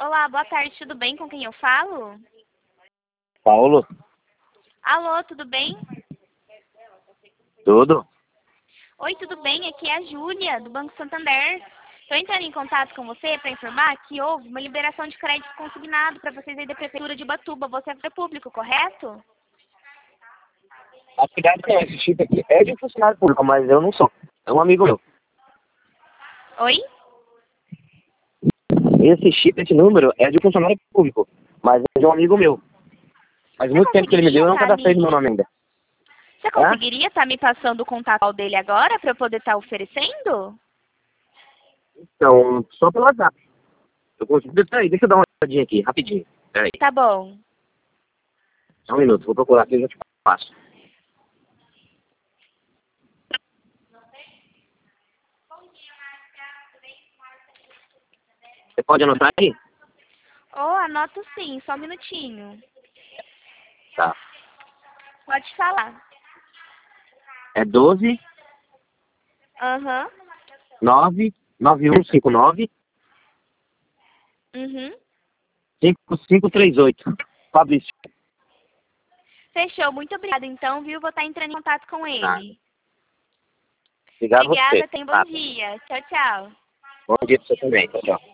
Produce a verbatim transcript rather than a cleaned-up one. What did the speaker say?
Olá, boa tarde, tudo bem? Com quem eu falo? Paulo, Alô, tudo bem? tudo? Oi, tudo bem? Aqui é a Júlia, do Banco Santander. Estou entrando em contato com você para informar que houve uma liberação de crédito consignado para vocês aí da Prefeitura de Ubatuba. Você é público, correto? A cidade não, esse chip aqui é de funcionário público, mas eu não sou. É um amigo meu. Oi? Esse chip, esse número, é de funcionário público, mas é de um amigo meu. Faz Você muito tempo que ele me deu, eu não conseguiria estar cadastrei no meu me... nome ainda. Você Tá? conseguiria estar me passando o contato dele agora para eu poder estar oferecendo? Então, só pelo WhatsApp. Eu consigo... Peraí, deixa eu dar uma olhadinha aqui, rapidinho. Peraí, Tá bom. só um minuto, vou procurar aqui e já te passo. Você pode anotar aí? Oh, anoto sim, só um minutinho. Tá. Pode falar. É doze, Aham. nove, nove um cinco nove, Uhum. cinco cinco três oito. Fabrício. Fechou, muito obrigada então, viu? Vou estar entrando em contato com Tá. ele. Obrigado a você. Obrigada, tenha um bom Tá. dia. Tchau, tchau. Bom dia pra você também. Tchau, tchau.